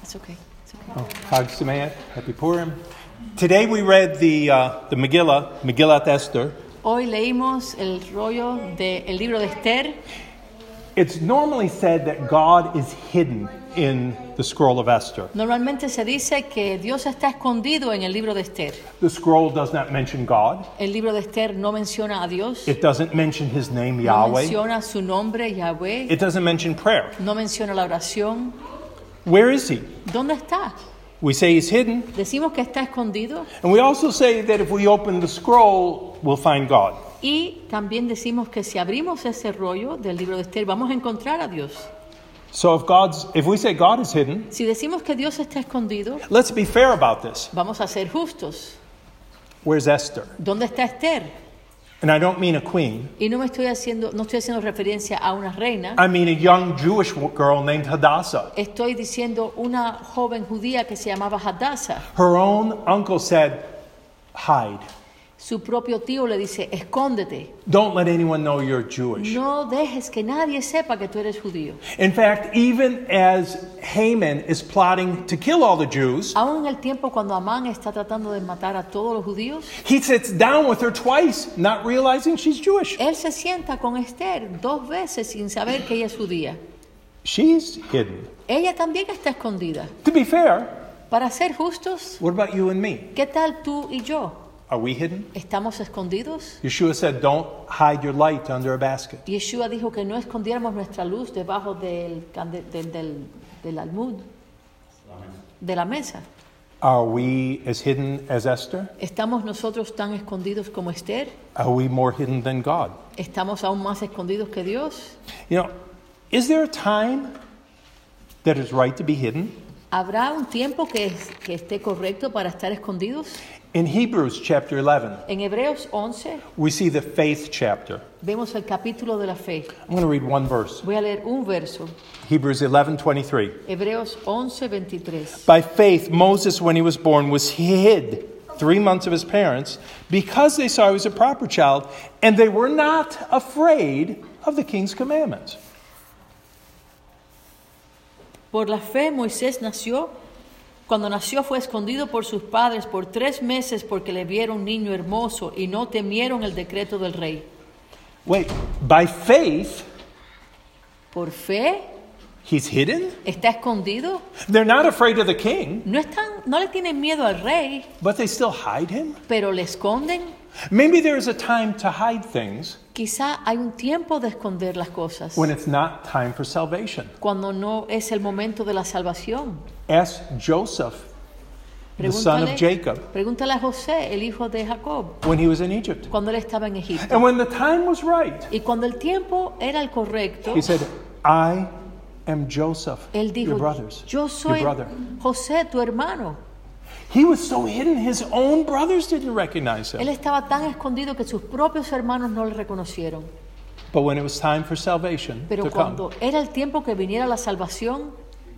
It's okay. Chag Sameach, Happy Purim. Today we read the Megillah, Megillat Esther. Hoy leímos el rollo del libro de Esther. It's normally said that God is hidden in the scroll of Esther. Normalmente se dice que Dios está escondido en el libro de Esther. The scroll does not mention God. El libro de Esther no menciona a Dios. It doesn't mention his name, No Yahweh. menciona su nombre, Yahweh. It doesn't mention prayer. No menciona la oración. Where is he? ¿Dónde está? We say he's hidden, Decimos que está escondido and we also say that if we open the scroll, we'll find God. y también decimos que si abrimos ese rollo del libro de Esther vamos a encontrar a Dios. So if we say God is hidden, Si decimos que Dios está escondido, let's be fair about this. vamos a ser justos. Where's Esther? ¿Dónde está Esther? And I don't mean a queen. Y no estoy haciendo referencia a una reina. I mean a young Jewish girl named Hadassah. Estoy diciendo una joven judía que se llamaba Hadassah. Her own uncle said, hide. Su propio tío le dice, escóndete. Don't let anyone know you're Jewish. No dejes que nadie sepa que tú eres judío. In fact, even as Haman is plotting to kill all the Jews, Aún en el tiempo cuando Amán está tratando de matar a todos los judíos, he sits down with her twice, not realizing she's Jewish. él se sienta con Esther 2 veces sin saber que ella es judía. She's hidden. Ella también está escondida. To be fair, Para ser justos, what about you and me? ¿qué tal tú y yo? Are we hidden? ¿Estamos escondidos? Yeshua said, don't hide your light under a basket. Yeshua dijo que no escondiéramos nuestra luz debajo del almud, de la mesa. Are we as hidden as Esther? ¿Estamos nosotros tan escondidos como Esther? Are we more hidden than God? ¿Estamos aún más escondidos que Dios? You know, is there a time that is right to be hidden? ¿Habrá un tiempo que esté correcto para estar escondidos? In Hebrews chapter 11, En Hebreos 11 we see the faith chapter. vemos el capítulo de la fe. I'm going to read one verse. Voy a leer un verso. Hebrews 11:23. Hebreos 11:23. By faith, Moses, when he was born, was hid 3 months of his parents because they saw he was a proper child, and they were not afraid of the king's commandments. Por la fe Moisés nació. Cuando nació fue escondido por sus padres por 3 meses porque le vieron niño hermoso y no temieron el decreto del rey. Wait, by faith, Por fe he's hidden? está escondido. They're not afraid of the king, No le tienen miedo al rey, but they still hide him? pero le esconden. Maybe there is a time to hide things Quizá hay un tiempo de esconder las cosas when it's not time for salvation. cuando no es el momento de la salvación. Ask Joseph, the son of Jacob, Pregúntale a José, el hijo de Jacob, when he was in Egypt. cuando él estaba en Egipto. And when the time was right, Y cuando el tiempo era el correcto, he said, I am Joseph, él dijo, your brothers, yo your soy brother. José, tu hermano. He was so hidden, his own brothers didn't recognize Él him. estaba tan escondido que sus propios hermanos no le reconocieron. But when it was time for salvation Pero to cuando come, era el tiempo que viniera la salvación,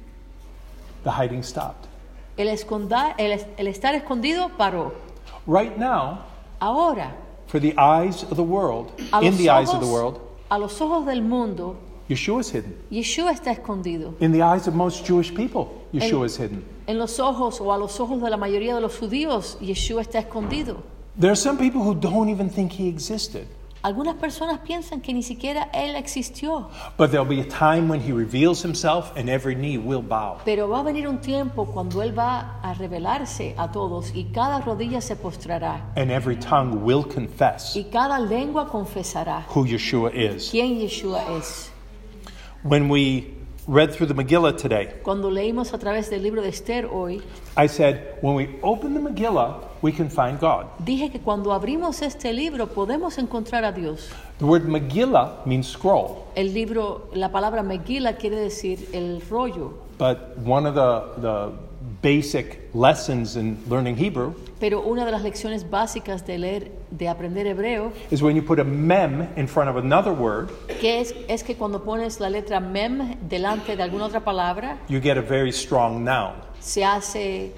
the hiding stopped. el estar escondido paró. Right now, Ahora, for the eyes of the world, a in los the eyes of the world, ojos del mundo, Yeshua is hidden. Yeshua está escondido. In the eyes of most Jewish people, Yeshua is hidden. En los ojos o a los ojos de la mayoría de los judíos, Yeshua está escondido. There are some people who don't even think he existed. Algunas personas piensan que ni siquiera él existió. But there'll be a time when he reveals himself and every knee will bow. Pero va a venir un tiempo cuando él va a revelarse a todos y cada rodilla se postrará And every tongue will confess y cada lengua confesará who Yeshua is. quién Yeshua es. When we read through the Megillah today, Cuando leímos a través del libro de Esther hoy, I said, when we open the Megillah, we can find God. dije que cuando abrimos este libro podemos encontrar a Dios. The word Megillah means scroll, El libro, la palabra Megillah quiere decir el rollo, but one of the basic lessons in learning Hebrew pero una de las lecciones básicas de aprender hebreo, is when you put a mem in front of another word, que es que cuando pones la letra mem delante de alguna otra palabra, you get a very strong noun. se hace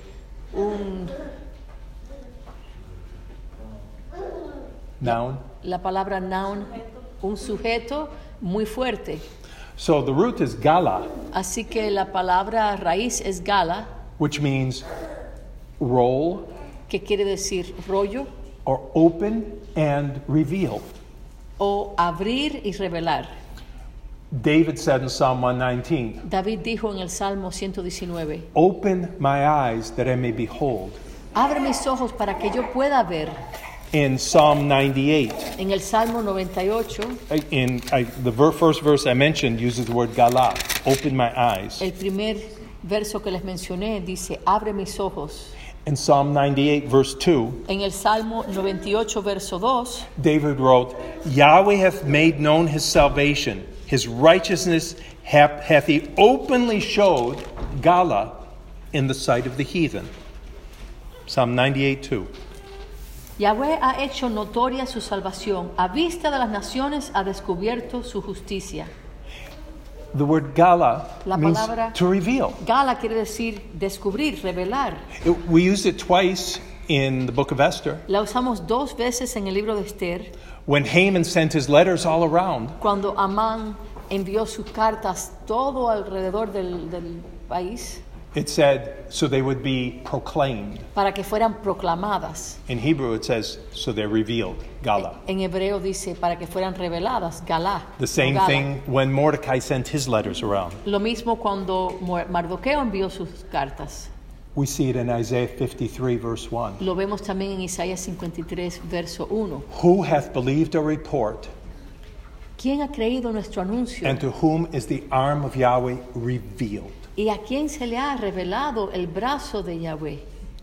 Noun. la palabra noun, un sujeto muy fuerte. So the root is gala, Así que la palabra raíz es gala, which means roll que quiere decir rollo, or open and reveal. o abrir y revelar. David said in Psalm 119, David dijo en el Salmo 119, open my eyes that I may behold. abre mis ojos para que yo pueda ver. In Psalm 98, En el Salmo 98, first verse I mentioned uses the word gala, open my eyes. el primer verso que les mencioné dice, abre mis ojos. In Psalm 98, verse 2, En el Salmo 98, verso 2, David wrote, Yahweh hath made known his salvation. His righteousness hath he openly showed, gala, in the sight of the heathen. Psalm 98, 2. Yahweh ha hecho notoria su salvación, a vista de las naciones ha descubierto su justicia. The word gala La means palabra to reveal. Gala quiere decir descubrir, revelar. We used it twice in the book of Esther. La usamos 2 veces en el libro de Esther, When Haman sent his letters all around, cuando Amán envió sus cartas todo alrededor del país it said, so they would be proclaimed. para que fueran proclamadas. In Hebrew it says, so they're revealed, gala. En hebreo dice para que fueran reveladas, galá. The same gala. thing when Mordecai sent his letters around. Lo mismo cuando Mardoqueo envió sus cartas. We see it in Isaiah 53, verse 1. Lo vemos también en Isaías 53, verso 1. Who hath believed a report, ¿Quién ha creído nuestro anuncio? and to whom is the arm of Yahweh revealed? ¿Y a quién se le ha revelado el brazo de Yahweh?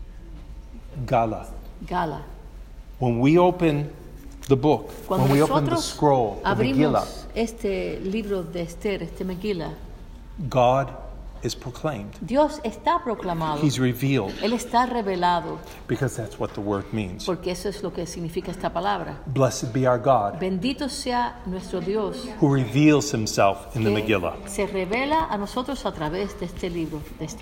Gala. Gala. When we open the book, Cuando when we open the nosotros scroll, the Megillah, abrimos este libro de Esther, este Megillah, God is proclaimed. Dios está proclamado. He's revealed, Él está revelado, because that's what the word means. porque eso es lo que significa esta palabra. Blessed be our God, Bendito sea nuestro Dios, who reveals himself in the que Megillah. se revela a nosotros a través de este libro, de este